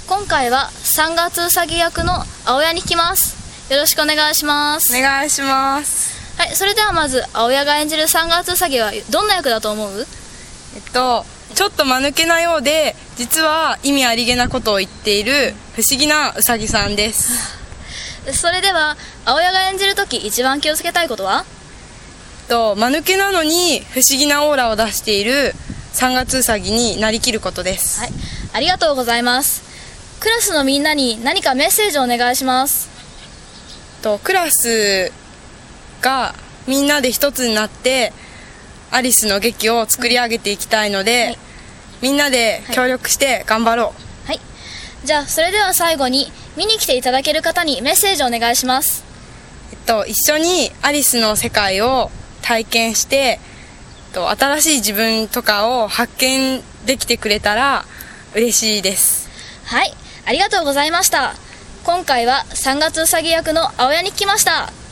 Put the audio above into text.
今回は3月うさぎ役の青谷に聞きます。よろしくお願いします。 お願いします。 はい、それではまず青谷が演じる3月うさぎはどんな役だと思う？ ちょっと間抜けなようで実は意味ありげなことを言っている不思議なうさぎさんです。 それでは青谷が演じるとき一番気をつけたいことは？ 間抜けなのに不思議なオーラを出している3月うさぎになりきることです。 はい、ありがとうございます。クラスのみんなに何かメッセージをお願いします。 クラスがみんなで一つになってアリスの劇を作り上げていきたいので、はい、みんなで協力して頑張ろう。 はい、じゃあそれでは最後に見に来ていただける方にメッセージをお願いします。 一緒にアリスの世界を体験して新しい自分とかを発見できてくれたら嬉しいです。 はい、ありがとうございました。今回は3月うさぎ役の青谷に聞きました。